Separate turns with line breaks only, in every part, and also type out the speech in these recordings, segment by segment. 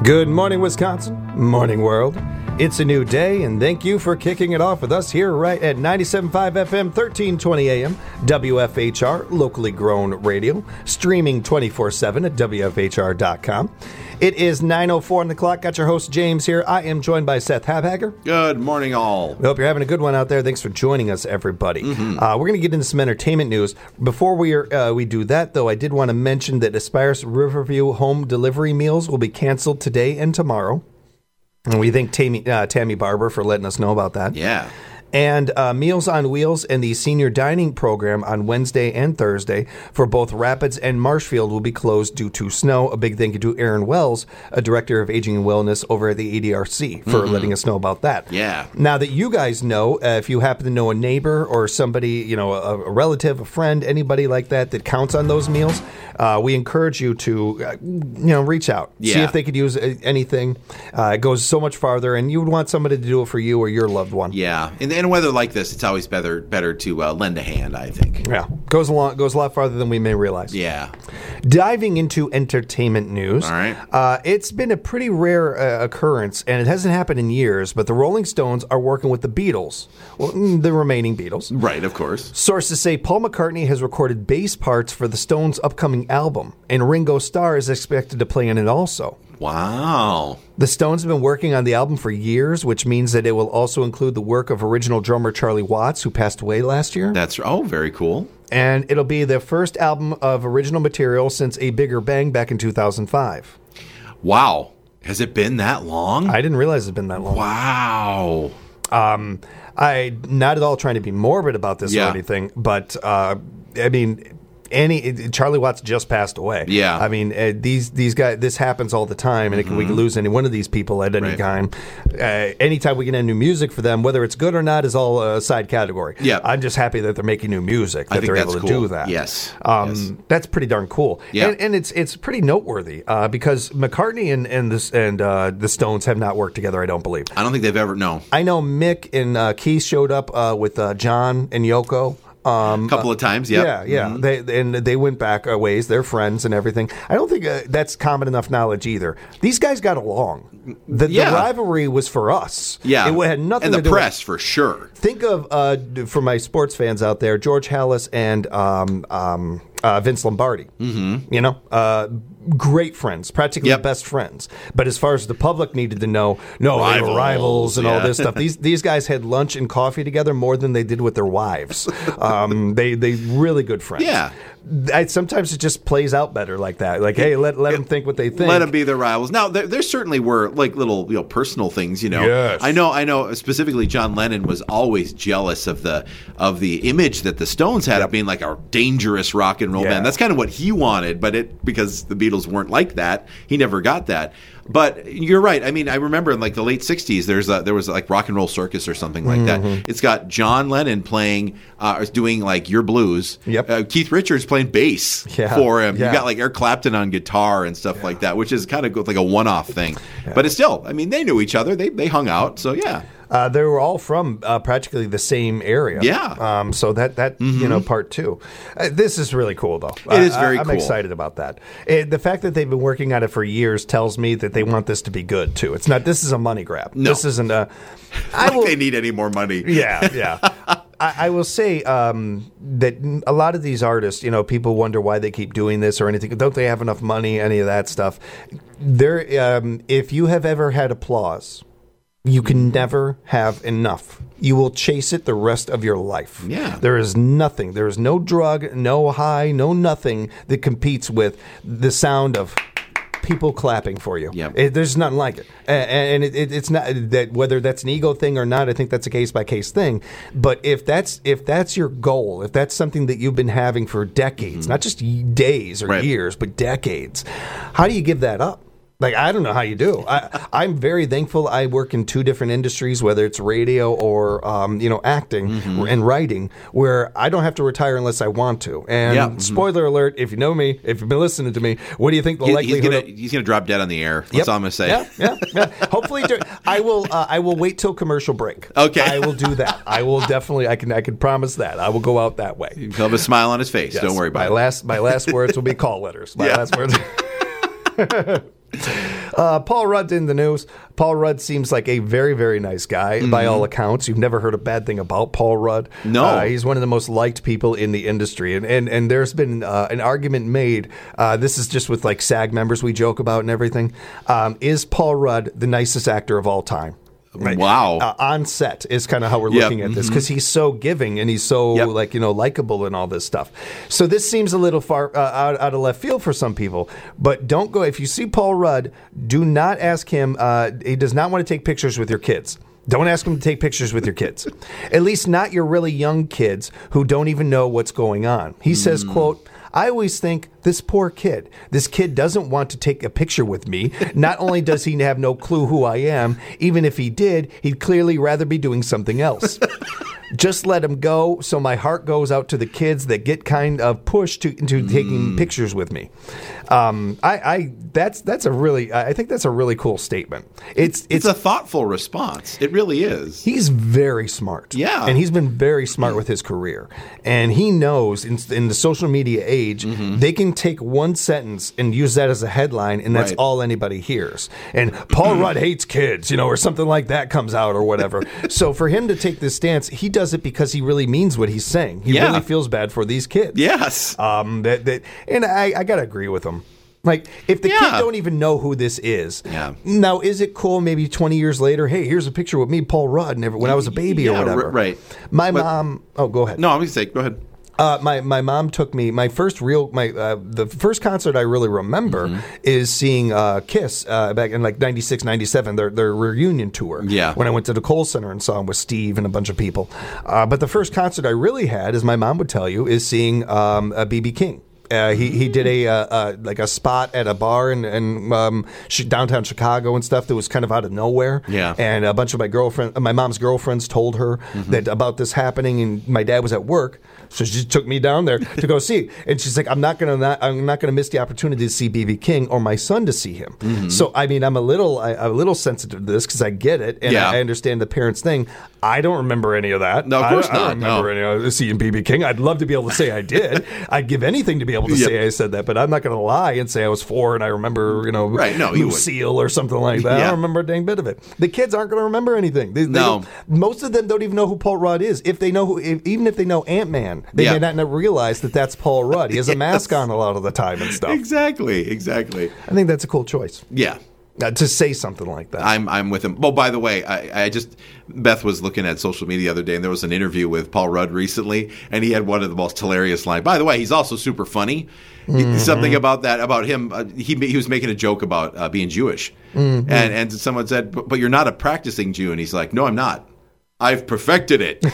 Good morning, Wisconsin. Morning, world. It's a new day, and thank you for kicking it off with us here right at 97.5 FM, 1320 AM, WFHR, locally grown radio, streaming 24/7 at WFHR.com. It is 9:04 on the clock. Got your host, James, here. I am joined by Seth Habhager.
Good morning, all.
We hope you're having a good one out there. Thanks for joining us, everybody. We're going to get into some entertainment news. Before we do that, though, I did want to mention that Aspire's Riverview home delivery meals will be canceled today and tomorrow. And we thank Tammy Barber for letting us know about that.
Yeah.
And Meals on Wheels and the senior dining program on Wednesday and Thursday for both Rapids and Marshfield will be closed due to snow. A big thank you to Aaron Wells, a director of aging and wellness over at the ADRC, for letting us know about that.
Yeah.
Now that you guys know, if you happen to know a neighbor or somebody, a relative, a friend, anybody like that counts on those meals, we encourage you to, reach out.
Yeah.
See if they could use anything. It goes so much farther, and you would want somebody to do it for you or your loved one.
Yeah. In weather like this, it's always better to lend a hand, I think.
Yeah, goes a lot farther than we may realize.
Yeah.
Diving into entertainment news.
All right.
It's been a pretty rare occurrence, and it hasn't happened in years, but the Rolling Stones are working with the Beatles. Well, the remaining Beatles.
Right, of course.
Sources say Paul McCartney has recorded bass parts for the Stones' upcoming album, and Ringo Starr is expected to play in it also.
Wow.
The Stones have been working on the album for years, which means that it will also include the work of original drummer Charlie Watts, who passed away last year.
Very cool.
And it'll be the first album of original material since A Bigger Bang back in 2005.
Wow. Has it been that long?
I didn't realize it's been that long.
Wow.
I'm not at all trying to be morbid about this or anything, but Charlie Watts just passed away.
Yeah.
I mean, these guys, this happens all the time, and we can lose any one of these people at any time. Anytime we get into new music for them, whether it's good or not, is all a side category.
Yeah.
I'm just happy that they're making new music, that they're able to do that.
Yes.
That's pretty darn cool.
Yeah.
And it's pretty noteworthy because McCartney and the Stones have not worked together, I don't believe.
I don't think they've ever, no.
I know Mick and Keith showed up with John and Yoko.
A couple of times, yeah.
Yeah. They went back a ways. They're friends and everything. I don't think that's common enough knowledge either. These guys got along. The rivalry was for us.
Yeah.
It had nothing
to do with... And the press, for sure.
Think of, for my sports fans out there, George Halas and Vince Lombardi. Mm-hmm. Great friends, practically best friends. But as far as the public needed to know, they were rivals and all this stuff. These guys had lunch and coffee together more than they did with their wives. They really good friends.
Yeah.
Sometimes it just plays out better like that. Like, hey, let them think what they think.
Let them be their rivals. Now, there certainly were like little personal things.
Yes.
I know. Specifically, John Lennon was always jealous of the image that the Stones had of being like a dangerous rock and roll band. That's kind of what he wanted, but because the Beatles weren't like that, he never got that. But you're right. I mean, I remember in like the late 60s, there was like Rock and Roll Circus or something like that. It's got John Lennon playing, doing like Your Blues.
Yep.
Keith Richards playing bass for him. You got like Eric Clapton on guitar and stuff like that, which is kind of like a one-off thing. Yeah. But it's still, I mean, they knew each other. They hung out. So yeah.
They were all from practically the same area.
Yeah.
So that part two. This is really cool, though.
It is very cool.
I'm excited about that. The fact that they've been working on it for years tells me that they want this to be good, too. It's not. This is a money grab.
No.
This isn't a...
they need any more money.
Yeah. I will say that a lot of these artists, people wonder why they keep doing this or anything. Don't they have enough money, any of that stuff? If you have ever had applause... You can never have enough. You will chase it the rest of your life.
Yeah.
There is nothing. There is no drug, no high, no nothing that competes with the sound of people clapping for you.
Yep.
There's nothing like it. And it's not that whether that's an ego thing or not, I think that's a case-by-case thing. But if that's your goal, if that's something that you've been having for decades, not just days or years, but decades, how do you give that up? Like, I don't know how you do. I'm very thankful I work in two different industries, whether it's radio or, acting and writing, where I don't have to retire unless I want to. And spoiler alert, if you know me, if you've been listening to me, what do you think the likelihood
he's going to drop dead on the air. That's all I'm going to say.
Yeah. Hopefully, I will wait till commercial break.
Okay.
I will do that. I will definitely, I can promise that. I will go out that way.
He'll have a smile on his face. Yes. Don't worry about it.
My last words will be call letters. My last words. Paul Rudd in the news. Paul Rudd seems like a very, very nice guy by all accounts. You've never heard a bad thing about Paul Rudd.
No.
He's one of the most liked people in the industry. And there's been an argument made. This is just with like SAG members we joke about and everything. Is Paul Rudd the nicest actor of all time? Right.
Wow.
On set is kind of how we're looking at this because he's so giving and he's so likable and all this stuff. So this seems a little far out of left field for some people, but don't go. If you see Paul Rudd, do not ask him. He does not want to take pictures with your kids. Don't ask him to take pictures with your kids. At least not your really young kids who don't even know what's going on. He says, quote, I always think, this poor kid. This kid doesn't want to take a picture with me. Not only does he have no clue who I am, even if he did, he'd clearly rather be doing something else. Just let him go. So my heart goes out to the kids that get kind of pushed into taking pictures with me. I think that's a really cool statement. It's
a thoughtful response. It really is.
He's very smart.
Yeah.
And he's been very smart with his career. And he knows in the social media age, they can take one sentence and use that as a headline, and that's all anybody hears. And Paul Rudd hates kids, or something like that comes out or whatever. So for him to take this stance, he does it because he really means what he's saying. He really feels bad for these kids.
Yes.
And I got to agree with him. Like, if the kid don't even know who this is, now, is it cool maybe 20 years later, hey, here's a picture with me, Paul Rudd, when I was a baby or whatever.
Right.
My mom, go ahead.
No, I'm going to say, go ahead.
My mom took me, the first concert I really remember is seeing Kiss back in like 96, 97, their reunion tour.
Yeah.
When I went to the Kohl Center and saw them with Steve and a bunch of people. But the first concert I really had, as my mom would tell you, is seeing B.B. King. He did a spot at a bar in downtown Chicago and stuff that was kind of out of nowhere.
Yeah.
And a bunch of my mom's girlfriends told her that about this happening, and my dad was at work, so she took me down there to go see. And she's like, I'm not gonna miss the opportunity to see B.B. King or my son to see him. So I mean, I'm a little sensitive to this because I get it and I understand the parents' thing. I don't remember any of that.
No, of course not.
I don't remember any of seeing B.B. King. I'd love to be able to say I did. I'd give anything to be able to say I said that, but I'm not going to lie and say I was 4 and I remember, Lucille or something like that. I don't remember a dang bit of it. The kids aren't going to remember anything. Most of them don't even know who Paul Rudd is. If they know even if they know Ant-Man, they may not realize that that's Paul Rudd. He has a mask on a lot of the time and stuff.
Exactly.
I think that's a cool choice.
Yeah.
To say something like that.
I'm with him. Well, by the way, Beth was looking at social media the other day, and there was an interview with Paul Rudd recently, and he had one of the most hilarious lines. By the way, he's also super funny. Something about him. He was making a joke about being Jewish, and someone said, "But you're not a practicing Jew," and he's like, "No, I'm not. I've perfected it."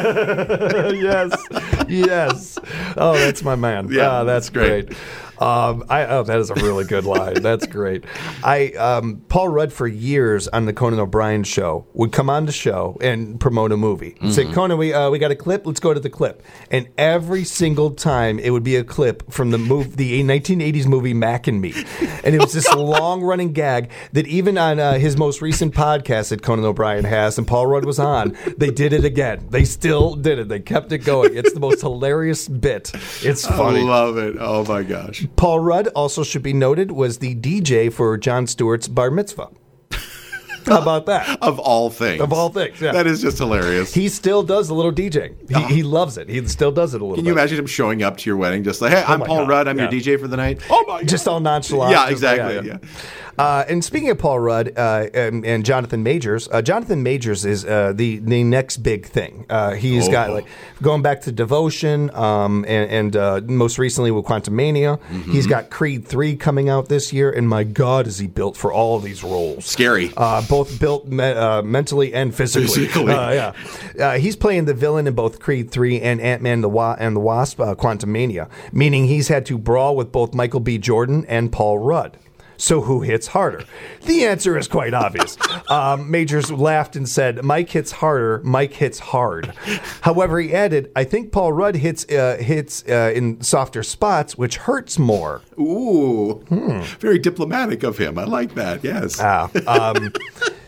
Yes. Oh, that's my man.
Yeah,
that's great. That is a really good line. That's great. Paul Rudd for years on the Conan O'Brien show would come on the show and promote a movie. Say, Conan, we got a clip. Let's go to the clip. And every single time it would be a clip from the 1980s movie Mac and Me. And it was this long running gag that even on his most recent podcast that Conan O'Brien has and Paul Rudd was on, they did it again. They still did it. They kept it going. It's the most hilarious bit. It's funny.
I love it. Oh my gosh.
Paul Rudd, also should be noted, was the DJ for Jon Stewart's bar mitzvah. How about that?
Of all things.
Yeah.
That is just hilarious.
He still does a little DJing. He loves it. He still does it a little bit.
Can you imagine him showing up to your wedding just like, hey, I'm Paul Rudd. I'm your DJ for the night?
Oh, my God. Just all nonchalant.
Yeah, exactly.
And speaking of Paul Rudd and Jonathan Majors is the next big thing. He's got going back to Devotion and most recently with Quantumania. He's got Creed 3 coming out this year, and my God, is he built for all of these roles.
Scary.
Both built mentally and physically. He's playing the villain in both Creed 3 and Ant-Man and the Wasp Quantumania, meaning he's had to brawl with both Michael B. Jordan and Paul Rudd. So who hits harder? The answer is quite obvious. Majors laughed and said, Mike hits harder, Mike hits hard. However, he added, I think Paul Rudd hits in softer spots, which hurts more.
Ooh. Very diplomatic of him. I like that, yes.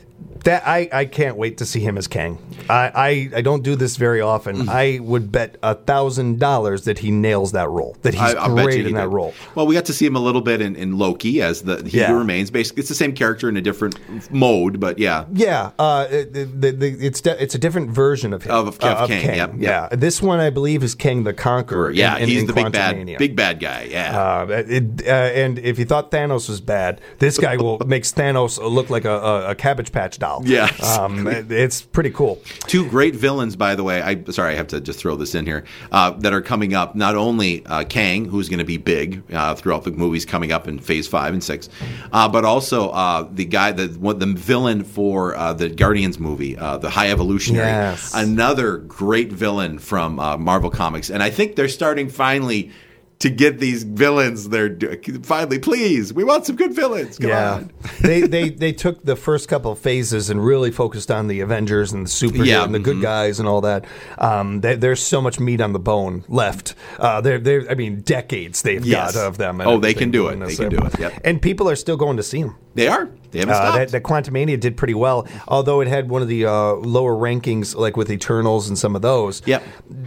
That I can't wait to see him as Kang. I don't do this very often. I would bet $1,000 that he nails that role. That he's great in that role.
Well, we got to see him a little bit in Loki as He Who Remains. Basically, it's the same character in a different mode, but yeah.
Yeah, it's a different version of him.
Of Kang. Yep.
Yeah, this one I believe is Kang the Conqueror.
Yeah, he's
in
the big bad guy. Yeah.
And if you thought Thanos was bad, this guy makes Thanos look like a Cabbage Patch doll.
Yeah.
It's pretty cool.
Two great villains, by the way. I have to just throw this in here, that are coming up. Not only Kang, who's going to be big throughout the movies coming up in Phase 5 and 6, but also the guy, the villain for the Guardians movie, the High Evolutionary.
Yes.
Another great villain from Marvel Comics. And I think they're starting finally to get these villains. Finally, please, we want some good villains. Come on.
they took the first couple of phases and really focused on the Avengers and the superheroes and the good guys and all that. There's so much meat on the bone left. Decades they've got of them.
They can do it. They can do it. Yep.
And people are still going to see them.
They are. They haven't stopped.
That Quantumania did pretty well, although it had one of the lower rankings, like with Eternals and some of those.
Yep.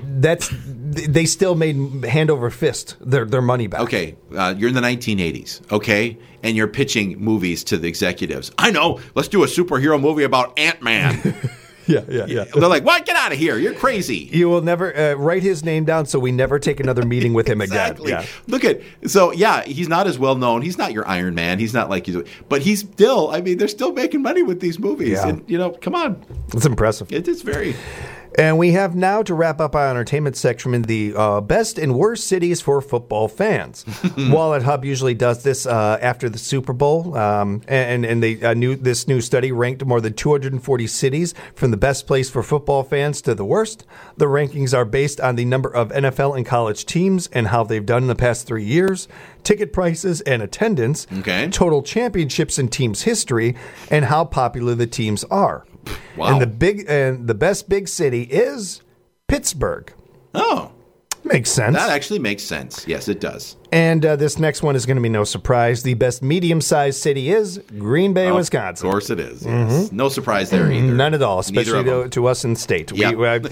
They still made hand over fist their money back.
Okay, you're in the 1980s, okay? And you're pitching movies to the executives. I know, let's do a superhero movie about Ant-Man.
Yeah.
They're like, what? Get out of here. You're crazy.
You will never write his name down so we never take another meeting with him
exactly.
again.
Yeah. He's not as well known. He's not your Iron Man. He's not like you. But he's still, they're still making money with these movies.
Yeah.
And, come on.
It's impressive.
It is very.
And we have now to wrap up our entertainment section in the best and worst cities for football fans. Wallet Hub usually does this after the Super Bowl, and this new study ranked more than 240 cities from the best place for football fans to the worst. The rankings are based on the number of NFL and college teams and how they've done in the past 3 years, ticket prices and attendance, total championships in teams' history, and how popular the teams are.
Wow.
And the best big city is Pittsburgh.
Oh.
Makes sense.
That actually makes sense. Yes, it does.
And this next one is going to be no surprise. The best medium-sized city is Green Bay, Wisconsin.
Of course it is. Yes. Mm-hmm. No surprise there either.
None at all, especially to us in state.
Yep.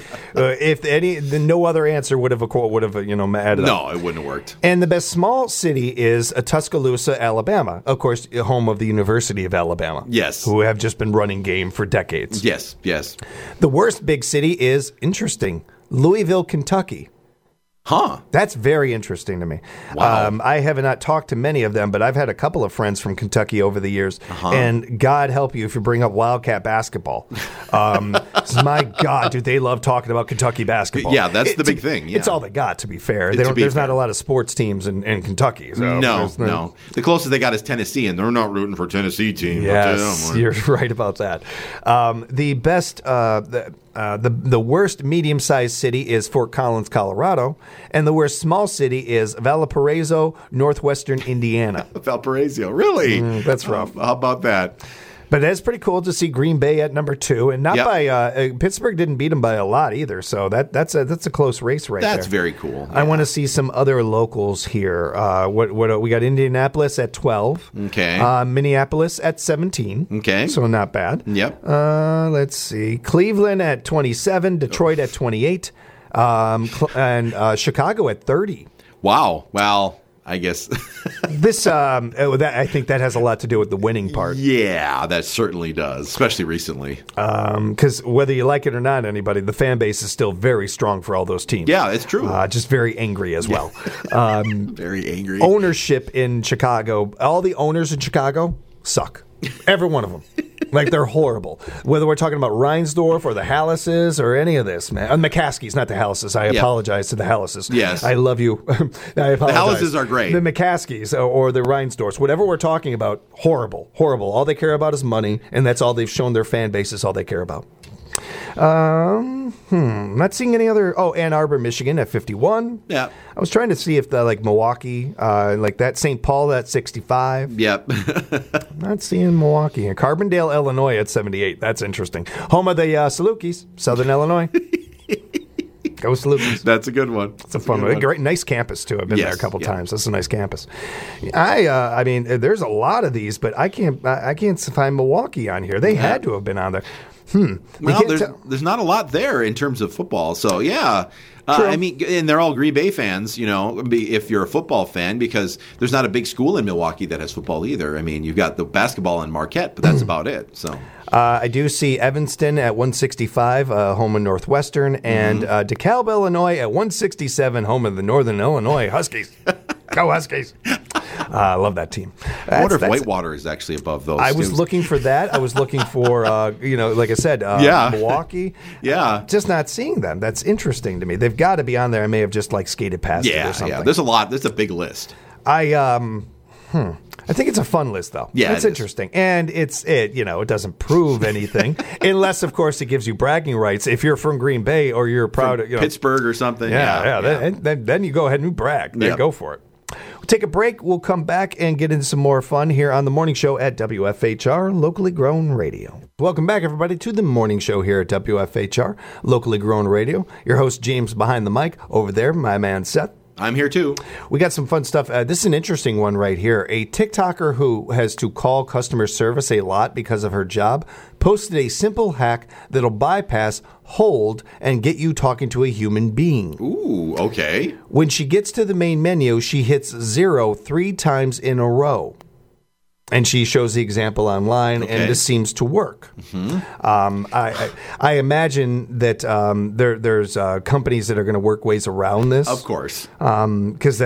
No other answer would have added up.
No, it wouldn't have worked.
And the best small city is Tuscaloosa, Alabama. Of course, home of the University of Alabama.
Yes.
Who have just been running game for decades.
Yes.
The worst big city is, interesting, Louisville, Kentucky.
Huh.
That's very interesting to me.
Wow.
I have not talked to many of them, but I've had a couple of friends from Kentucky over the years. And God help you if you bring up Wildcat basketball. My God, dude, they love talking about Kentucky basketball.
Yeah, that's the big thing. Yeah.
It's all they got, to be fair. There's not a lot of sports teams in Kentucky. So
no. The closest they got is Tennessee, and they're not rooting for Tennessee team.
Yes, you're right about that. The best... The worst medium-sized city is Fort Collins, Colorado, and the worst small city is Valparaiso, northwestern Indiana.
Valparaiso, really?
That's rough.
How about that?
But it's pretty cool to see Green Bay at number 2, and not by Pittsburgh didn't beat them by a lot either. So that's a close race there.
That's very cool.
I want to see some other locals here. What we got? Indianapolis at 12.
Okay.
Minneapolis at 17.
Okay.
So not bad.
Yep.
Let's see. Cleveland at 27. Detroit at 28. And Chicago at 30.
Wow. Well, I guess
this. I think that has a lot to do with the winning part.
Yeah, that certainly does, especially recently.
Because whether you like it or not, the fan base is still very strong for all those teams.
Yeah, it's true.
Just very angry as well.
Very angry.
Ownership in Chicago. All the owners in Chicago suck. Every one of them. Like, they're horrible. Whether we're talking about Reinsdorf or the Hallises or any of this, man. McCaskies, not the Hallises. I apologize to the Hallises.
Yes.
I love you. I apologize.
The Hallises are great.
The McCaskies or the Reinsdorfs, whatever we're talking about, horrible. Horrible. All they care about is money, and that's all they've shown their fan base is all they care about. Not seeing any other. Oh, Ann Arbor, Michigan at 51.
Yeah.
I was trying to see if Milwaukee, like that St. Paul at 65.
Yep.
Not seeing Milwaukee. And Carbondale, Illinois at 78. That's interesting. Home of the Salukis, Southern Illinois. Go Salukis.
That's a good one.
It's a fun one. Great, nice campus too. I've been there a couple times. That's a nice campus. I mean, there's a lot of these, but I can't find Milwaukee on here. They had to have been on there.
Well, there's not a lot there in terms of football. So yeah. I mean, and they're all Green Bay fans, if you're a football fan, because there's not a big school in Milwaukee that has football either. I mean, you've got the basketball in Marquette, but that's about it. So
I do see Evanston at 165, home of Northwestern, and DeKalb, Illinois at 167, home of the Northern Illinois Huskies. Go Huskies. I love that team.
I wonder if Whitewater is actually above those.
I was looking for that. I was looking for, like I said, Milwaukee.
Yeah.
Just not seeing them. That's interesting to me. They've got to be on there. I may have just skied past it or something.
Yeah, there's a lot. There's a big list.
I think it's a fun list, though.
Yeah,
it's interesting, and it doesn't prove anything unless, of course, it gives you bragging rights. If you're from Green Bay or you're proud of
Pittsburgh or something,
then you go ahead and brag. Then go for it. We'll take a break. We'll come back and get into some more fun here on the morning show at WFHR, locally grown radio. Welcome back, everybody, to the morning show here at WFHR, locally grown radio. Your host, James, behind the mic. Over there, my man, Seth.
I'm here, too.
We got some fun stuff. This is an interesting one right here. A TikToker who has to call customer service a lot because of her job posted a simple hack that'll bypass hold and get you talking to a human being.
Ooh, okay.
When she gets to the main menu, she hits 0 3 times in a row. And she shows the example online, and this seems to work. I imagine that there's companies that are going to work ways around this.
Of course,
because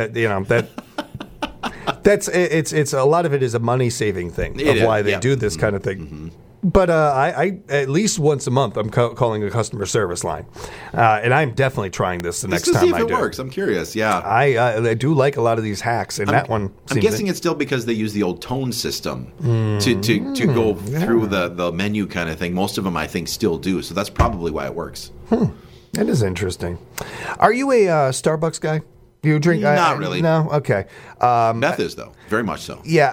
it's a lot of it is a money saving thing of why they do this kind of thing. Mm-hmm. But I at least once a month I'm calling a customer service line, and I'm definitely trying this next time I do.
See if it works. I'm curious. Yeah,
I do like a lot of these hacks, and that one.
I'm guessing it's still because they use the old tone system to go through the menu kind of thing. Most of them, I think, still do. So that's probably why it works.
That is interesting. Are you a Starbucks guy? Do you drink?
Not really.
No. Okay.
Beth is though, very much so.
Yeah,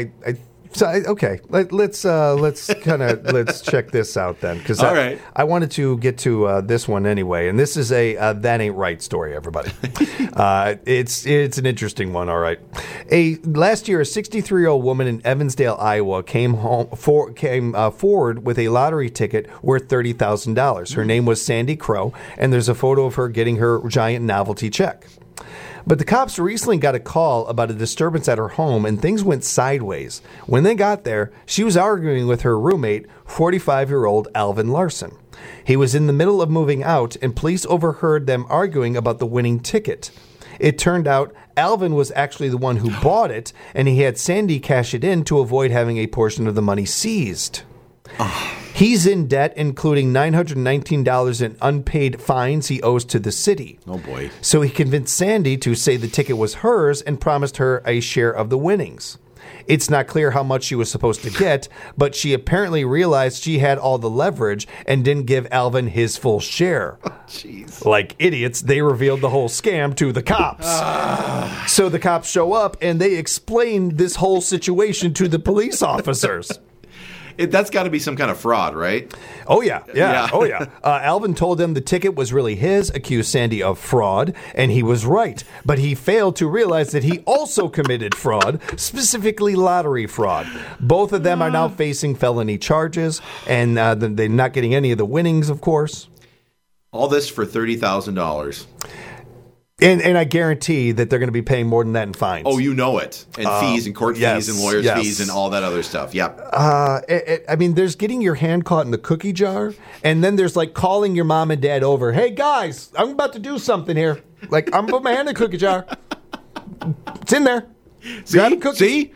let's check this out then, because I wanted to get to this one anyway, and this is a that ain't right story, everybody. It's an interesting one. All right, last year a 63-year-old woman in Evansdale, Iowa, came forward with a lottery ticket worth $30,000. Her name was Sandy Crow, and there's a photo of her getting her giant novelty check. But the cops recently got a call about a disturbance at her home, and things went sideways. When they got there, she was arguing with her roommate, 45-year-old Alvin Larson. He was in the middle of moving out, and police overheard them arguing about the winning ticket. It turned out Alvin was actually the one who bought it, and he had Sandy cash it in to avoid having a portion of the money seized. He's in debt, including $919 in unpaid fines he owes to the city.
Oh, boy.
So he convinced Sandy to say the ticket was hers and promised her a share of the winnings. It's not clear how much she was supposed to get, but she apparently realized she had all the leverage and didn't give Alvin his full share.
Jeez.
Like idiots, they revealed the whole scam to the cops. So the cops show up and they explain this whole situation to the police officers.
That's got to be some kind of fraud, right?
Oh, yeah. Oh, yeah. Alvin told them the ticket was really his, accused Sandy of fraud, and he was right. But he failed to realize that he also committed fraud, specifically lottery fraud. Both of them are now facing felony charges, and they're not getting any of the winnings, of course.
All this for $30,000.
And I guarantee that they're going to be paying more than that in fines.
Oh, you know it. And fees and court fees and lawyers' fees and all that other stuff. Yep.
I mean, there's getting your hand caught in the cookie jar, and then there's like calling your mom and dad over. Hey, guys, I'm about to do something here. Like, I'm putting my hand in the cookie jar. It's in there.
See?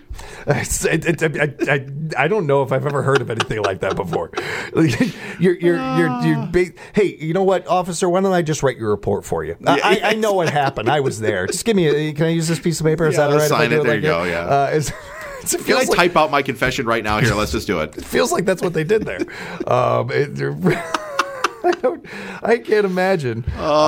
I don't know if I've ever heard of anything like that before. Hey, you know what, officer? Why don't I just write your report for you? I know what happened. I was there. Just give me. Can I use this piece of paper? Is that all right?
Sign it. There you go. Yeah. Can I type out my confession right now? Here, let's just do it.
It feels like that's what they did there. I can't imagine.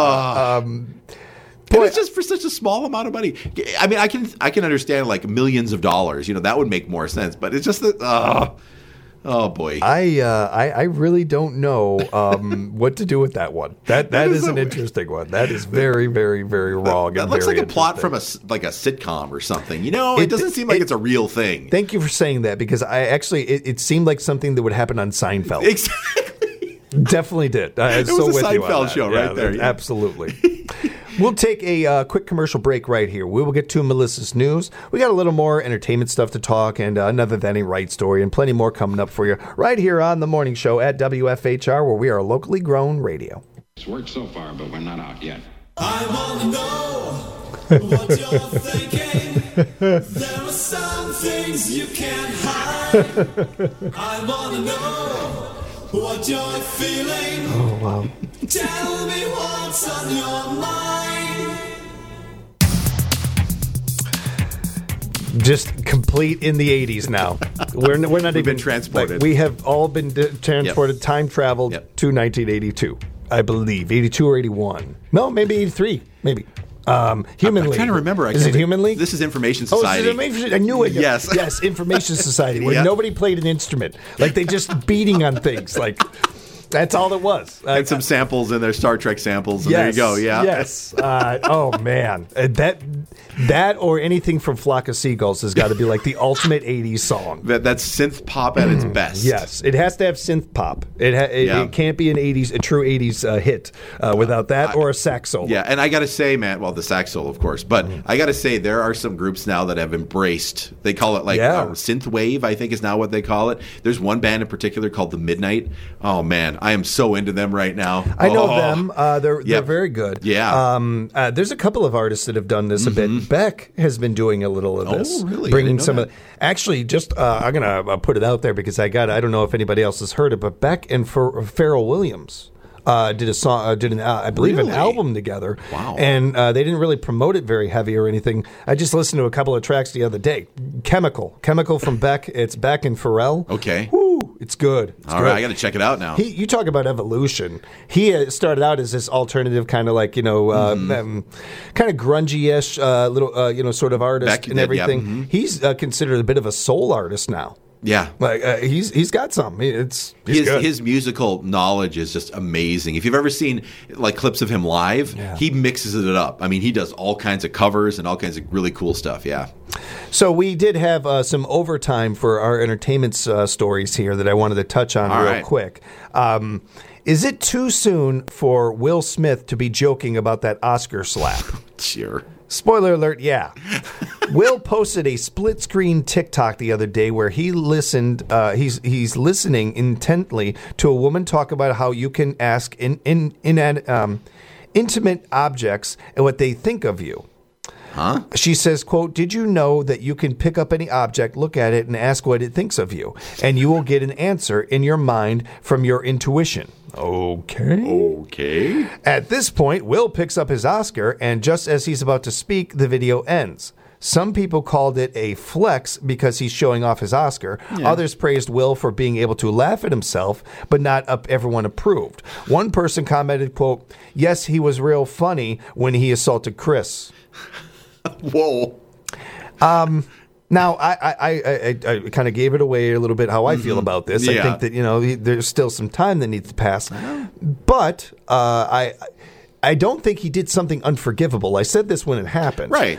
And it's just for such a small amount of money. I mean, I can understand like millions of dollars. That would make more sense. But it's just that Oh boy,
I really don't know what to do with that one. That is an interesting one. That is very, very, very wrong.
That looks like a plot from a sitcom or something. You know, it doesn't seem like it's a real thing.
Thank you for saying that, because it seemed like something that would happen on Seinfeld.
Exactly,
definitely did.
It was a Seinfeld show right there. Yeah.
Absolutely. We'll take a quick commercial break right here. We will get to Melissa's news. We got a little more entertainment stuff to talk, and another That Ain't Right story, and plenty more coming up for you right here on the morning show at WFHR, where we are locally grown radio.
It's worked so far, but we're not out yet.
I wanna know what you're thinking. There are some things you can't hide. I wanna know what you're feeling.
Oh, wow.
Tell me what's on your mind.
Just complete in the 80s now. We're not
We've
even
been transported.
Like, we have all been transported, time traveled to 1982, I believe. 82 or 81. No, maybe 83. Maybe. Human
I'm
League.
trying to remember.
Is it Human League?
This is Information Society.
Oh, is it I knew it.
Yes.
Yes, Information Society, where nobody played an instrument. Like, they just beating on things. Like, that's all it was.
And some samples in there, Star Trek samples, and there you go. Yeah.
Yes. Oh, man. That or anything from Flock of Seagulls has got to be like the ultimate 80s song.
That's synth pop at its best.
Yes. It has to have synth pop. It can't be a true 80s hit without that or a sax solo.
Yeah, and I got to say, man, well, the sax solo, of course, but I got to say there are some groups now that have embraced, they call it like synth wave, I think is now what they call it. There's one band in particular called The Midnight. Oh, man, I am so into them right now.
I know them. They're very good.
Yeah.
There's a couple of artists that have done this a bit. Beck has been doing a little of this.
Oh, really?
Bringing some of. Actually, just I'm gonna put it out there because I don't know if anybody else has heard it, but Beck and Pharrell Williams did a song, I believe an album together.
Wow.
And they didn't really promote it very heavy or anything. I just listened to a couple of tracks the other day. Chemical from Beck. It's Beck and Pharrell.
Okay.
Woo, it's good.
All right, I got to check it out now.
You talk about evolution. He started out as this alternative kind of like, kind of grungy-ish, little, sort of artist
Beck
and everything.
Yeah.
He's considered a bit of a soul artist now.
Yeah,
like he's got some.
His musical knowledge is just amazing. If you've ever seen like clips of him live, he mixes it up. I mean, he does all kinds of covers and all kinds of really cool stuff. Yeah.
So we did have some overtime for our entertainment stories here that I wanted to touch on real quick. Is it too soon for Will Smith to be joking about that Oscar slap?
Sure.
Spoiler alert, yeah. Will posted a split-screen TikTok the other day where he listened. He's listening intently to a woman talk about how you can ask intimate objects and what they think of you.
Huh?
She says, quote, "Did you know that you can pick up any object, look at it, and ask what it thinks of you? And you will get an answer in your mind from your intuition." Okay. At this point, Will picks up his Oscar, and just as he's about to speak, the video ends. Some people called it a flex because he's showing off his Oscar. Yeah. Others praised Will for being able to laugh at himself, but not everyone approved. One person commented, quote, "Yes, he was real funny when he assaulted Chris."
Whoa.
Now, I kind of gave it away a little bit how I feel about this.
Yeah.
I think that, there's still some time that needs to pass. But I don't think he did something unforgivable. I said this when it happened.
Right.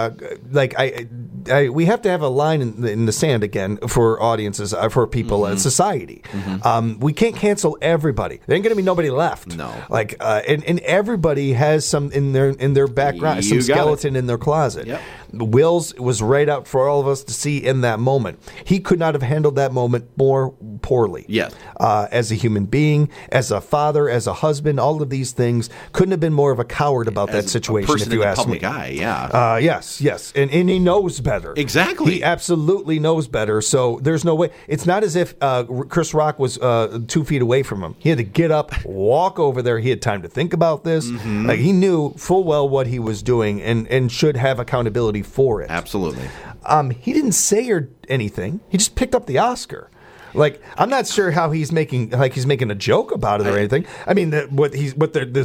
We have to have a line in the sand again for audiences, for people, society. We can't cancel everybody. There ain't going to be nobody left.
No.
And everybody has some in their background, some skeleton in their closet.
Yep.
Will's was right out for all of us to see in that moment. He could not have handled that moment more poorly.
Yes.
As a human being, as a father, as a husband, all of these things, couldn't have been more of a coward about that situation, if you ask me. Yes. And he knows better.
Exactly.
He absolutely knows better. So there's no way. It's not as if Chris Rock was 2 feet away from him. He had to get up, walk over there. He had time to think about this. He knew full well what he was doing and should have accountability for it.
Absolutely.
He didn't say anything. He just picked up the Oscar. I'm not sure how he's making a joke about it or anything. I mean,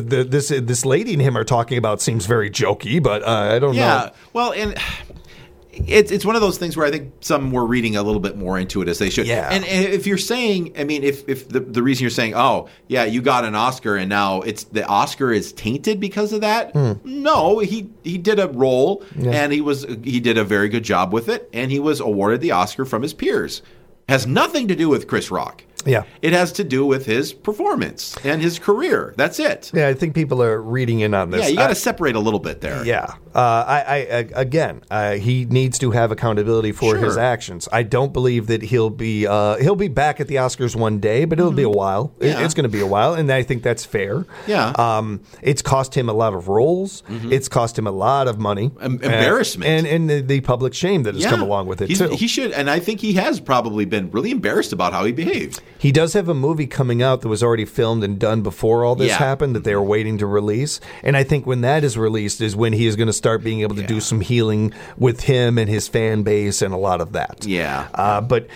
this lady and him are talking about seems very jokey, but I don't know.
Yeah. Well, and it's one of those things where I think some were reading a little bit more into it as they should.
Yeah.
And if you're saying, I mean, if the reason you're saying, oh yeah, you got an Oscar and now it's the Oscar is tainted because of that. No, he did a role and he did a very good job with it, and he was awarded the Oscar from his peers. Has nothing to do with Chris Rock.
Yeah.
It has to do with his performance and his career. That's it.
Yeah, I think people are reading in on this.
Yeah, you got to separate a little bit there.
Yeah. He needs to have accountability for his actions. I don't believe that he'll be back at the Oscars one day, but it'll be a while.
Yeah.
It's going to be a while, and I think that's fair.
Yeah.
It's cost him a lot of roles. It's cost him a lot of money.
Embarrassment.
And the public shame that has come along with it, too.
He should, and I think he has probably been really embarrassed about how he behaved.
He does have a movie coming out that was already filmed and done before all this happened that they were waiting to release. And I think when that is released is when he is going to start being able to do some healing with him and his fan base and a lot of that.
Yeah.
But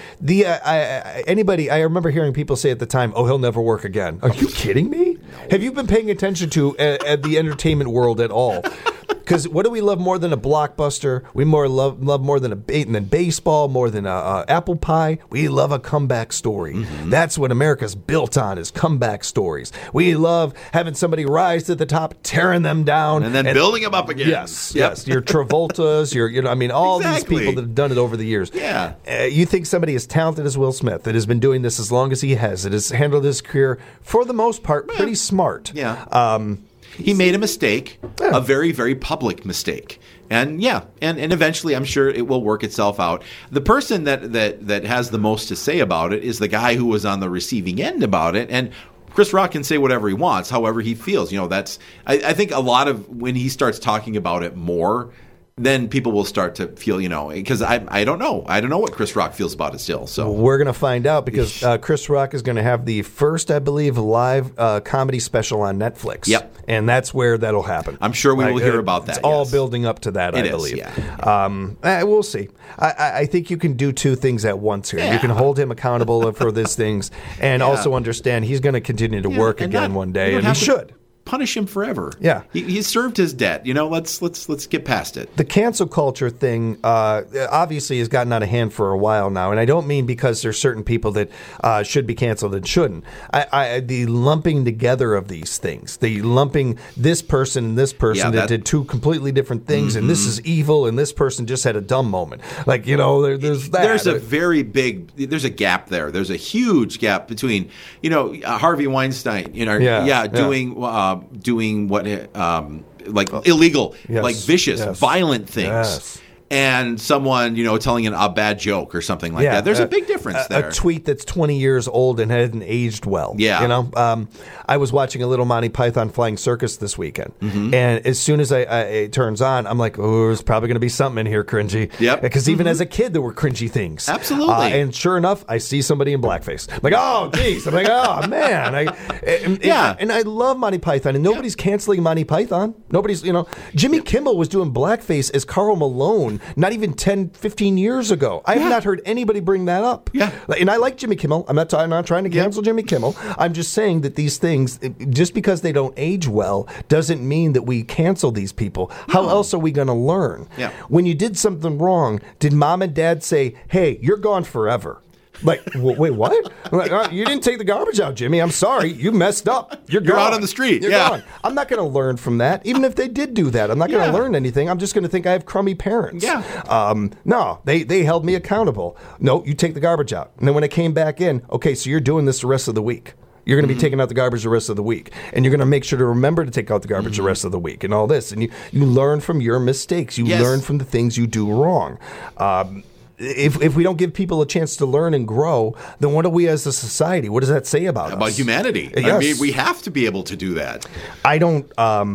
I remember hearing people say at the time, oh, he'll never work again. Are you kidding me? Have you been paying attention to the entertainment world at all? Because what do we love more than a blockbuster? We love more than than baseball, more than apple pie. We love a comeback story. That's what America's built on, is comeback stories. We love having somebody rise to the top, tearing them down,
and then building them up again.
Yes, yes. Your Travoltas, all these people that have done it over the years.
Yeah.
You think somebody as talented as Will Smith, that has been doing this as long as he has, that has handled his career for the most part pretty smart.
Yeah. He made a mistake, a very, very public mistake. And and eventually I'm sure it will work itself out. The person that has the most to say about it is the guy who was on the receiving end about it. And Chris Rock can say whatever he wants, however he feels. I think a lot of when he starts talking about it more, then people will start to feel, because I don't know. I don't know what Chris Rock feels about it still. So
we're going to find out, because Chris Rock is going to have the first, I believe, live comedy special on Netflix.
Yep.
And that's where that'll happen.
I'm sure we will hear about that.
It's all building up to that, I believe. Yeah. We'll see. I think you can do two things at once here.
Yeah.
You can hold him accountable for these things and also understand he's going to continue to work again one day, and he should.
Punish him forever.
Yeah,
he served his debt. Let's get past it.
The cancel culture thing obviously has gotten out of hand for a while now, and I don't mean because there's certain people that should be canceled and shouldn't. The lumping together of these things, the lumping this person and this person that did two completely different things, and this is evil, and this person just had a dumb moment. There's that.
There's a gap there. There's a huge gap between Harvey Weinstein, doing what illegal, vicious, violent things. And someone, telling a bad joke or something like that. There's a big difference there.
A tweet that's 20 years old and hadn't aged well.
Yeah.
I was watching a little Monty Python Flying Circus this weekend. And as soon as it turns on, I'm like, oh, there's probably going to be something in here cringy.
Yep.
Because even as a kid, there were cringy things.
Absolutely.
And sure enough, I see somebody in blackface. I'm like, oh, geez. I'm like, oh, man. And I love Monty Python. And nobody's canceling Monty Python. Nobody's, Jimmy Kimmel was doing blackface as Karl Malone not even 10, 15 years ago. I have not heard anybody bring that up.
Yeah.
And I like Jimmy Kimmel. I'm not trying to cancel Jimmy Kimmel. I'm just saying that these things, just because they don't age well, doesn't mean that we cancel these people. How else are we going to learn?
Yeah.
When you did something wrong, did mom and dad say, hey, you're gone forever? Wait, what? You didn't take the garbage out, Jimmy. I'm sorry. You messed up. You're gone.
out on the street.
You're gone. I'm not going to learn from that. Even if they did do that, I'm not going to learn anything. I'm just going to think I have crummy parents.
Yeah.
No, they held me accountable. No, you take the garbage out. And then when I came back in, okay, so you're doing this the rest of the week. You're going to be taking out the garbage the rest of the week. And you're going to make sure to remember to take out the garbage the rest of the week and all this. And you learn from your mistakes. You learn from the things you do wrong. If we don't give people a chance to learn and grow, then what are we as a society? What does that say about us?
About humanity.
Yes.
I mean, we have to be able to do that.
I don't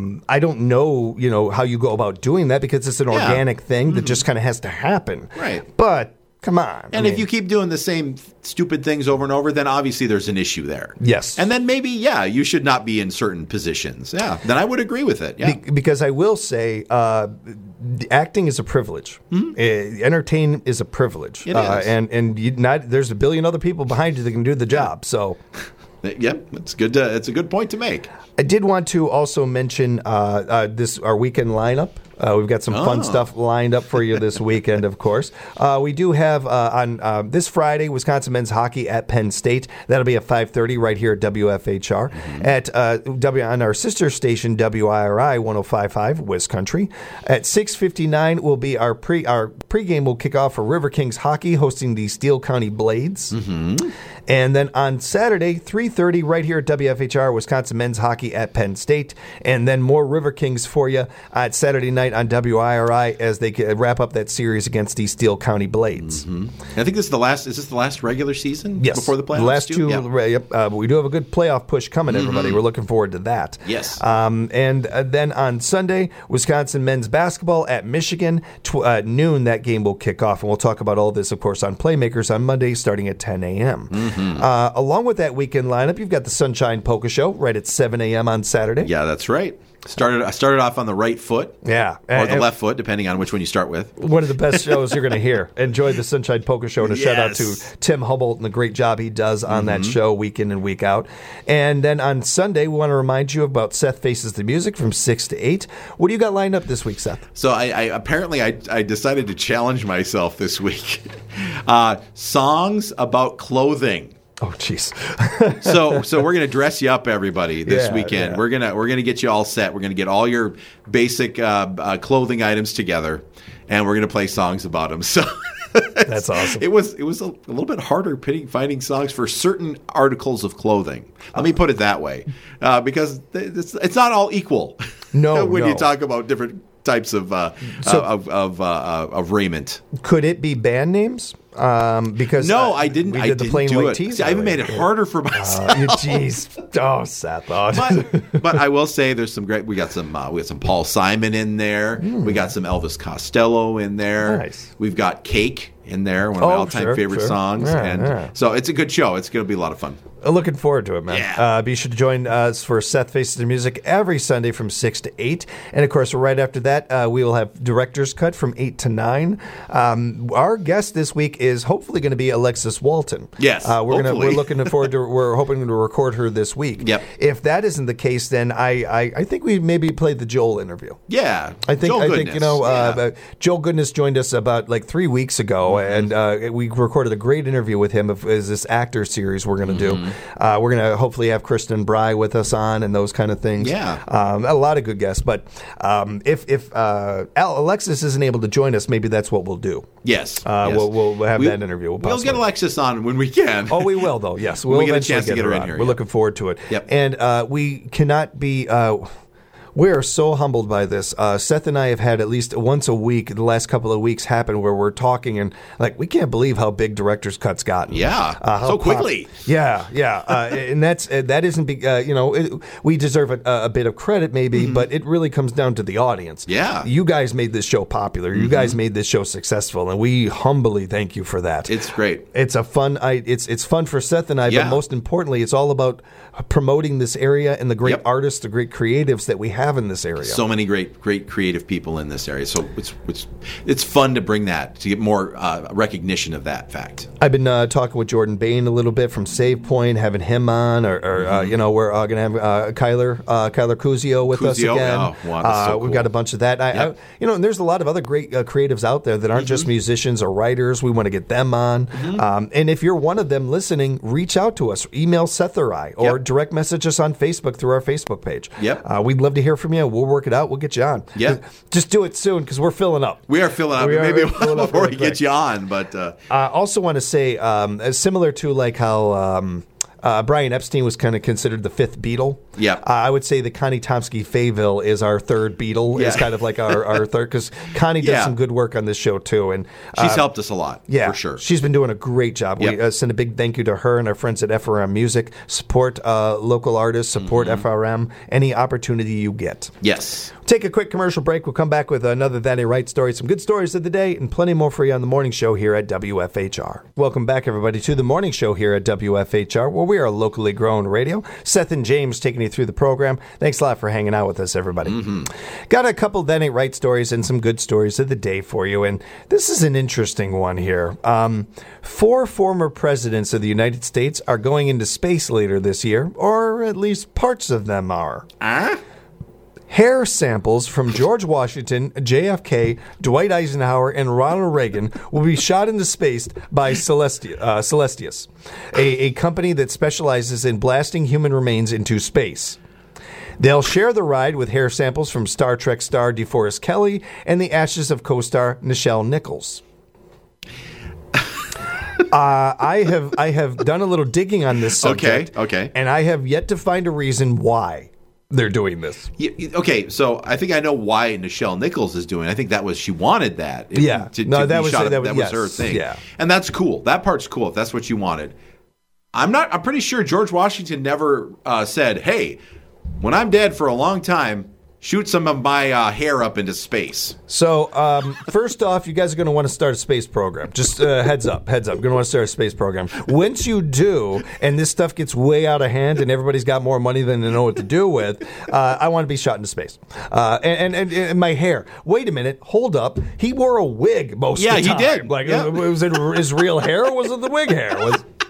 know, how you go about doing that, because it's an organic thing that just kind of has to happen.
Right.
But come on.
And if you keep doing the same stupid things over and over, then obviously there's an issue there.
Yes.
And then maybe, you should not be in certain positions. Yeah. Then I would agree with it. Yeah.
Because I will say, acting is a privilege. Entertain is a privilege.
It is.
And there's a billion other people behind you that can do the job. So.
Yep, it's good. It's a good point to make.
I did want to also mention our weekend lineup. We've got some fun stuff lined up for you this weekend, of course. We do have on this Friday, Wisconsin men's hockey at Penn State. That'll be at 5:30 right here at WFHR. At on our sister station, WIRI 105.5 West Country. At 6:59 will be our pregame will kick off for River Kings hockey, hosting the Steele County Blades. And then on Saturday, 3:30 right here at WFHR, Wisconsin men's hockey at Penn State. And then more River Kings for you at Saturday night on WIRI as they wrap up that series against the Steele County Blades.
I think this is the last. Is this the last regular season?
Yes.
Before the playoffs?
The last two.
Yeah.
But we do have a good playoff push coming, everybody. We're looking forward to that.
Yes.
And then on Sunday, Wisconsin men's basketball at Michigan. Noon, that game will kick off. And we'll talk about all this, of course, on Playmakers on Monday starting at 10 a.m. Along with that weekend lineup, you've got the Sunshine Polka Show right at 7 a.m. on Saturday.
Yeah, that's right. I started off on the right foot.
Yeah.
Or the left foot, depending on which one you start with.
One of the best shows you're going to hear. Enjoy the Sunshine Polka Show, and a shout out to Tim Hubble and the great job he does on that show week in and week out. And then on Sunday, we want to remind you about Seth Faces the Music from 6 to 8. What do you got lined up this week, Seth?
So I decided to challenge myself this week. Songs about clothing.
Oh, jeez.
So we're gonna dress you up, everybody, this weekend.
Yeah.
We're gonna get you all set. We're gonna get all your basic clothing items together, and we're gonna play songs about them. So
That's awesome.
It was a little bit harder finding songs for certain articles of clothing. Let me put it that way, because it's not all equal.
No,
when
no.
you talk about different types of raiment.
Could it be band names? Because
no, I didn't.
We did the plain white tees.
See, I even made it harder for myself.
Jeez, Seth.
But I will say, there's some great. We got some Paul Simon in there. We got some Elvis Costello in there.
Nice.
We've got Cake in there, one of my all-time favorite songs.
Yeah.
So it's a good show. It's going to be a lot of fun.
Looking forward to it, man.
Yeah.
Be sure to join us for Seth Faces the Music every Sunday from 6 to 8. And, of course, right after that, we will have Director's Cut from 8 to 9. Our guest this week is hopefully going to be Alexis Walton.
Yes,
we're looking forward to. We're hoping to record her this week.
Yep.
If that isn't the case, then I think we maybe played the Joel interview.
Yeah.
I think Joel Goodness joined us about 3 weeks ago, and we recorded a great interview with him of this actor series we're going to do. We're going to hopefully have Kristen Bry with us on and those kind of things.
Yeah.
A lot of good guests. But if Alexis isn't able to join us, maybe that's what we'll do.
Yes.
We'll have that interview.
We'll get Alexis on when we can.
Oh, we will, though. Yes.
We'll get a chance to get her in here.
We're looking forward to it.
Yep.
And we cannot be... we are so humbled by this. Seth and I have had at least once a week, the last couple of weeks, happen where we're talking and we can't believe how big Director's Cut's gotten.
Yeah, so quickly.
Yeah. And that isn't big. We deserve a bit of credit, maybe, but it really comes down to the audience.
Yeah,
you guys made this show popular. You guys made this show successful, and we humbly thank you for that.
It's great.
It's a fun. It's fun for Seth and I, but most importantly, it's all about promoting this area and the great artists, the great creatives that we have in this area.
So many great creative people in this area. So it's fun to bring that, to get more recognition of that fact.
I've been talking with Jordan Bain a little bit from Save Point, having him on, or we're going to have Kyler Cusio with us again.
Oh, wow, that's so cool.
We've got a bunch of that. And there's a lot of other great creatives out there that aren't just musicians or writers. We want to get them on. And if you're one of them listening, reach out to us. Email Seth or I, or direct message us on Facebook through our Facebook page. We'd love to hear from you. We'll work it out. We'll get you on. Just do it soon, because we're filling up.
We are filling up. Maybe before we get you on. But
I also want to say, similar to how Brian Epstein was kind of considered the fifth Beatle. I would say that Connie Tomsky-Fayville is our third Beatle. Is kind of like our third, because Connie does some good work on this show too, and
she's helped us a lot. For sure.
She's been doing a great job. We send a big thank you to her and our friends at FRM Music. Support local artists. Support FRM. Any opportunity you get.
Yes.
Take a quick commercial break. We'll come back with another That Ain't Right story, some good stories of the day, and plenty more for you on the morning show here at WFHR. Welcome back, everybody, to the morning show here at WFHR, where we are locally grown radio. Seth and James taking you through the program. Thanks a lot for hanging out with us, everybody. Got a couple That Ain't Right stories and some good stories of the day for you, and this is an interesting one here. 4 former presidents of the United States are going into space later this year, or at least parts of them are. Hair samples from George Washington, JFK, Dwight Eisenhower, and Ronald Reagan will be shot into space by Celestius, a company that specializes in blasting human remains into space. They'll share the ride with hair samples from Star Trek star DeForest Kelley and the ashes of co-star Nichelle Nichols. I have done a little digging on this subject.
Okay.
And I have yet to find a reason why they're doing this.
Okay, so I think I know why Nichelle Nichols is doing it. I think she wanted that.
Yeah.
That was her thing.
Yeah.
And that's cool. That part's cool if that's what you wanted. I'm pretty sure George Washington never said, hey, when I'm dead for a long time, shoot some of my hair up into space.
So, first off, you guys are going to want to start a space program. Just heads up. You're going to want to start a space program. Once you do, and this stuff gets way out of hand and everybody's got more money than they know what to do with, I want to be shot into space. And my hair. Wait a minute. Hold up. He wore a wig most of the time.
Yeah, he did.
Was it his real hair or was it the wig hair?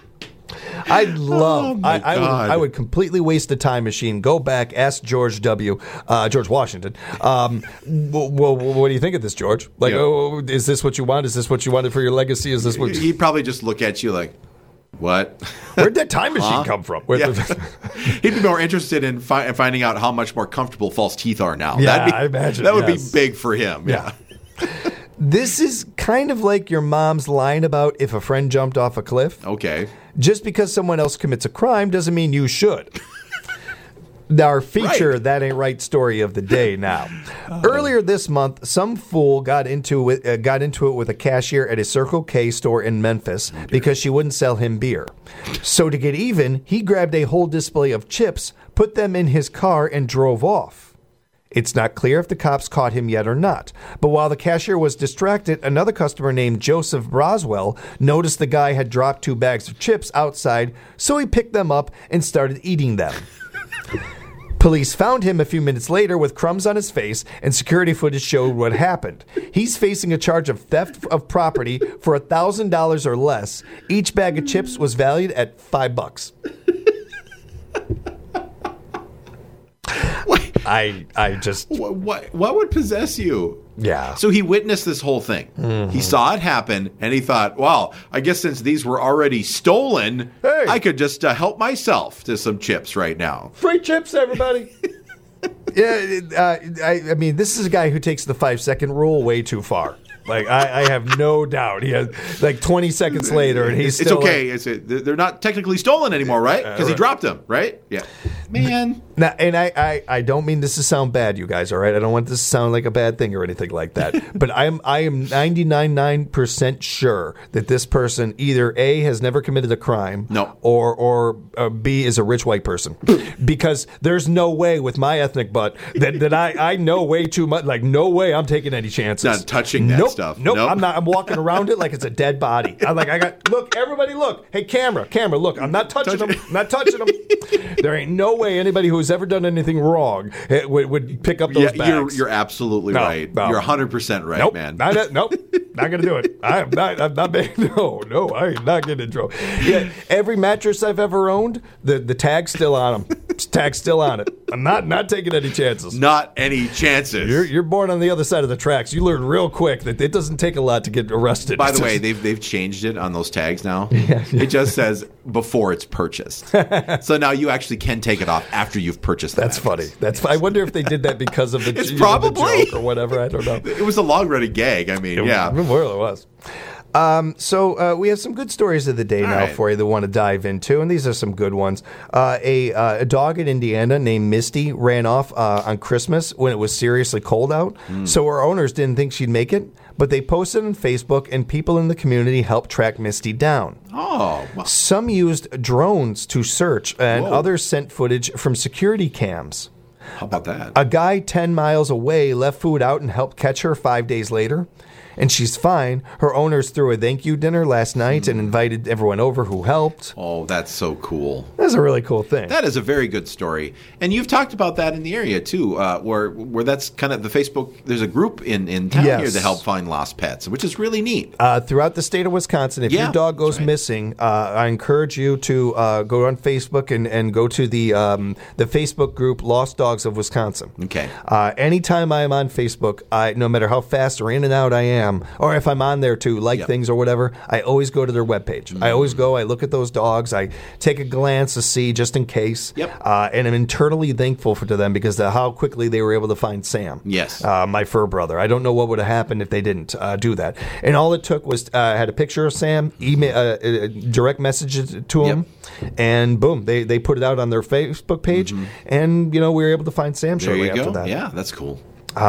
I would completely waste a time machine. Go back, ask George Washington. What do you think of this, George? Is this what you want? Is this what you wanted for your legacy? Is this what
he'd probably just look at you like, what?
Where'd that time machine come from?
He'd be more interested in finding out how much more comfortable false teeth are now.
Yeah, I imagine
that would be big for him. Yeah.
This is kind of like your mom's line about if a friend jumped off a cliff.
Okay.
Just because someone else commits a crime doesn't mean you should. Our feature, That Ain't Right story of the day now. Earlier this month, some fool got into it with a cashier at a Circle K store in Memphis because she wouldn't sell him beer. So to get even, he grabbed a whole display of chips, put them in his car, and drove off. It's not clear if the cops caught him yet or not. But while the cashier was distracted, another customer named Joseph Broswell noticed the guy had dropped 2 bags of chips outside, so he picked them up and started eating them. Police found him a few minutes later with crumbs on his face, and security footage showed what happened. He's facing a charge of theft of property for $1,000 or less. Each bag of chips was valued at $5. I just...
What would possess you?
Yeah.
So he witnessed this whole thing. Mm-hmm. He saw it happen, and he thought, well, I guess since these were already stolen, I could just help myself to some chips right now.
Free chips, everybody. I mean, this is a guy who takes the 5-second rule way too far. I have no doubt. He has 20 seconds later, and he's still...
It's okay. They're not technically stolen anymore, right? Because he dropped them, right? Yeah. Man.
Now, and I don't mean this to sound bad, you guys, all right? I don't want this to sound like a bad thing or anything like that. But I am 99% sure that this person either A, has never committed a crime, or B, is a rich white person. Because there's no way with my ethnic butt that I know way too much. No way I'm taking any chances.
Not touching that stuff.
Nope. I'm not. I'm walking around it like it's a dead body. Look, everybody look. Hey, camera, look. I'm not touching them. I'm not touching them. There ain't no way anybody who's ever done anything wrong would pick up those bags.
You're absolutely right.
No.
You're 100% right, man.
Nope. Not going to do it. I'm not making, no, I am not getting in trouble. Yeah, every mattress I've ever owned, the tag's still on them. Tag's still on it. I'm not taking any chances.
Not any chances.
You're born on the other side of the tracks. You learn real quick that it doesn't take a lot to get arrested.
By the way, they've changed it on those tags now. Yeah. It just says before it's purchased. So now you actually can take it off after you've purchased the mattress.
That's funny. I wonder if they did that because of the,
it's probably
the joke or whatever. I don't know.
It was a long-running gag. I mean, yeah.
It was. So we have some good stories of the day now for you that want to dive into, and these are some good ones. A dog in Indiana named Misty ran off on Christmas when it was seriously cold out, so her owners didn't think she'd make it, but they posted on Facebook, and people in the community helped track Misty down.
Oh, wow.
Some used drones to search, and others sent footage from security cams.
How about that?
A guy 10 miles away left food out and helped catch her 5 days later. and she's fine. Her owners threw a thank you dinner last night and invited everyone over who helped.
Oh, that's so cool.
That's a really cool thing.
That is a very good story. And you've talked about that in the area, too, where that's kind of the Facebook. There's a group in town here to help find lost pets, which is really neat.
Throughout the state of Wisconsin, if your dog goes missing, I encourage you to go on Facebook and go to the Facebook group Lost Dogs of Wisconsin.
Okay.
Anytime I am on Facebook, no matter how fast or in and out I am, or if I'm on there to like things or whatever, I always go to their webpage. I always go, I look at those dogs, I take a glance to see just in case.
Yep.
And I'm internally thankful to them because of how quickly they were able to find Sam.
Yes.
My fur brother. I don't know what would have happened if they didn't do that. And all it took was had a picture of Sam, email, direct message to him, and boom, they put it out on their Facebook page, and we were able to find Sam shortly after that.
Yeah, that's cool.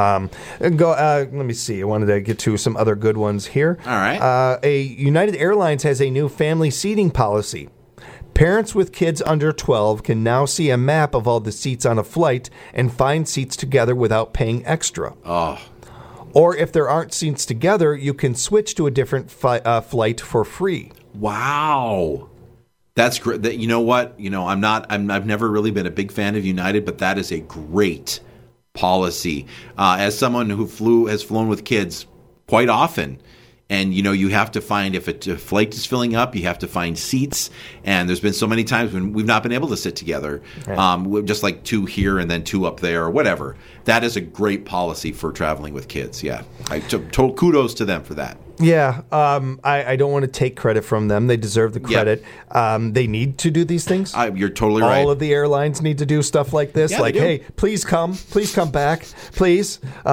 Let me see. I wanted to get to some other good ones here.
All right.
United Airlines has a new family seating policy. Parents with kids under 12 can now see a map of all the seats on a flight and find seats together without paying extra.
Oh.
Or if there aren't seats together, you can switch to a different flight for free.
Wow. That's great. You know what? I've never really been a big fan of United, but that is a great policy. As someone who has flown with kids quite often, and you have to find if a flight is filling up, you have to find seats. And there's been so many times when we've not been able to sit together, just like two here and then two up there or whatever. That is a great policy for traveling with kids. Yeah, total kudos to them for that.
Yeah, I don't want to take credit from them. They deserve the credit. They need to do these things.
You're totally right.
All of the airlines need to do stuff like this.
Yeah,
hey, please come back, please.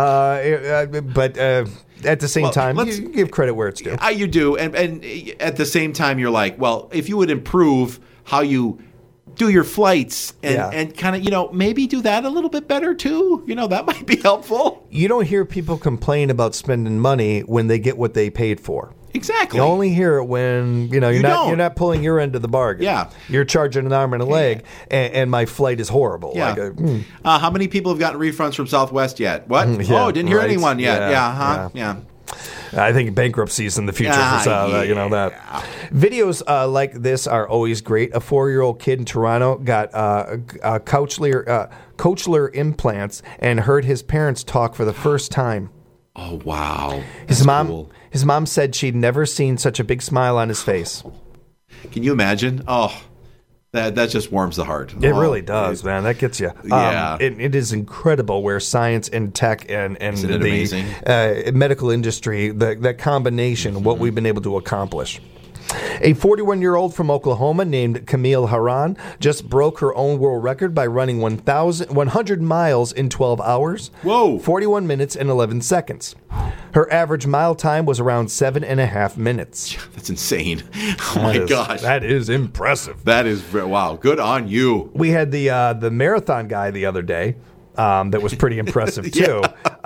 But at the same time, you give credit where it's due.
You do, and at the same time, you're like, well, if you would improve how you do your flights and kind of, maybe do that a little bit better too. That might be helpful.
You don't hear people complain about spending money when they get what they paid for.
Exactly.
You only hear it when you're not pulling your end of the bargain.
Yeah.
You're charging an arm and a leg, and my flight is horrible.
Yeah. How many people have gotten refunds from Southwest yet? What? Didn't hear anyone yet. Yeah.
I think bankruptcy is in the future for South. That. Videos like this are always great. A 4-year-old kid in Toronto got cochlear implants and heard his parents talk for the first time.
Oh, wow.
His mom said she'd never seen such a big smile on his face.
Can you imagine? Oh, that just warms the heart.
It really does, man. That gets you.
Yeah.
It is incredible where science and tech and the medical industry, that combination, what we've been able to accomplish. A 41-year-old from Oklahoma named Camille Haran just broke her own world record by running 100 miles in 12 hours.
Whoa.
41 minutes and 11 seconds. Her average mile time was around 7.5 minutes.
That's insane. Oh, my gosh.
That is impressive.
That is, wow, good on you.
We had the marathon guy the other day. That was pretty impressive, too.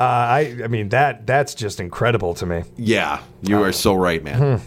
I mean, that's just incredible to me.
Yeah, you are so right, man.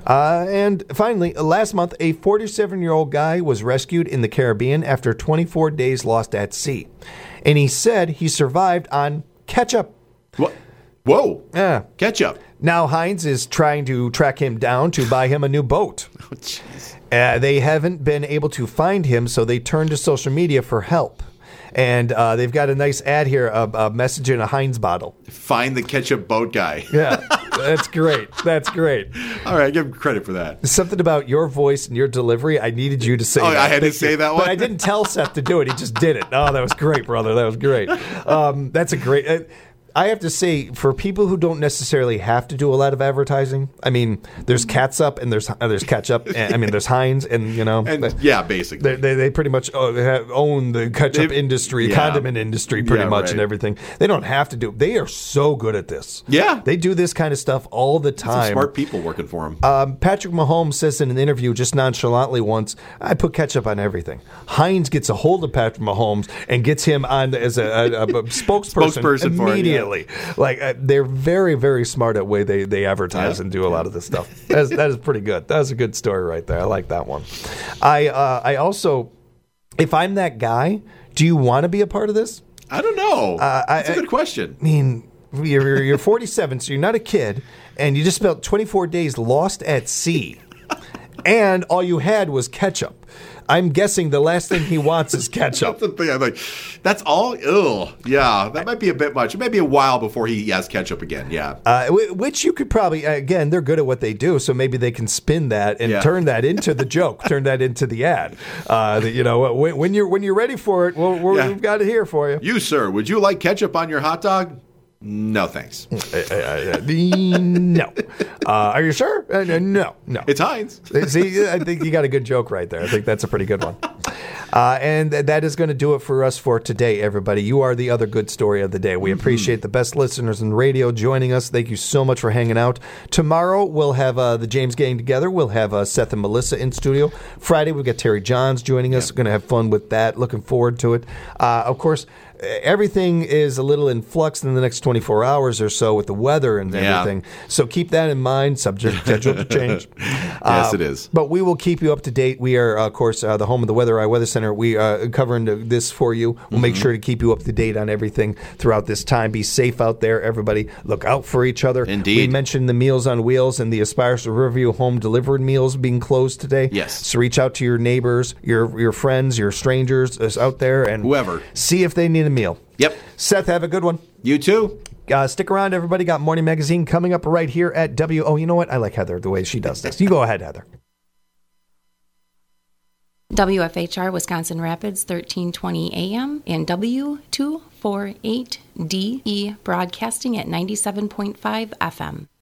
And finally, last month, a 47-year-old guy was rescued in the Caribbean after 24 days lost at sea. And he said he survived on ketchup.
What? Whoa.
Yeah.
Ketchup.
Now Heinz is trying to track him down to buy him a new boat.
Oh, jeez.
They haven't been able to find him, so they turned to social media for help. And they've got a nice ad here, a message in a Heinz bottle.
Find the ketchup boat guy.
Yeah, that's great. That's great.
All right, give him credit for that.
Something about your voice and your delivery, I needed you to say that.
I had to say that one?
But I didn't tell Seth to do it. He just did it. Oh, that was great, brother. That was great. That's a great... I have to say, for people who don't necessarily have to do a lot of advertising, I mean, there's Catsup and there's ketchup. And, I mean, there's Heinz, and
basically
they pretty much own the ketchup industry, condiment industry, pretty much, and everything. They don't have to do. They are so good at this.
Yeah,
they do this kind of stuff all the time.
Some smart people working for them.
Patrick Mahomes says in an interview, just nonchalantly once, "I put ketchup on everything." Heinz gets a hold of Patrick Mahomes and gets him on as a spokesperson immediately. Like they're very, very smart at way they advertise and do a lot of this stuff. That is pretty good. That was a good story right there. I like that one. I also, if I'm that guy, do you want to be a part of this?
I don't know. That's a good question.
I mean, you're 47, so you're not a kid, and you just spent 24 days lost at sea, and all you had was ketchup. I'm guessing the last thing he wants is ketchup.
That's the thing. I'm like, that's all? Ugh. Yeah, that might be a bit much. It might be a while before he has ketchup again. Yeah.
Which you could probably, again, they're good at what they do, so maybe they can spin that and turn that into the joke, turn that into the ad. When you're ready for it, we've got it here for you.
You, sir, would you like ketchup on your hot dog? No, thanks.
No. Are you sure? No.
It's Heinz.
See, I think you got a good joke right there. I think that's a pretty good one. And that is going to do it for us for today, everybody. You are the other good story of the day. We appreciate the best listeners in radio joining us. Thank you so much for hanging out. Tomorrow, we'll have the James Gang together. We'll have Seth and Melissa in studio. Friday, we've got Terry Johns joining us. Going to have fun with that. Looking forward to it. Of course, everything is a little in flux in the next 24 hours or so with the weather and everything. So keep that in mind, subject to change.
Yes, it is.
But we will keep you up to date. We are, of course, the home of the Weather Eye Weather Center. We are covering this for you. We'll make sure to keep you up to date on everything throughout this time. Be safe out there, everybody. Look out for each other.
Indeed.
We mentioned the Meals on Wheels and the Aspire to Riverview home delivered meals being closed today.
Yes.
So reach out to your neighbors, your friends, your strangers out there, and
whoever.
See if they need a meal.
Yep.
Seth, have a good one.
You too.
Stick around, everybody. Got Morning Magazine coming up right here at W. Oh, you know what? I like Heather, the way she does this. You go ahead, Heather.
WFHR Wisconsin Rapids, 1320 AM, and W248DE broadcasting at 97.5 FM.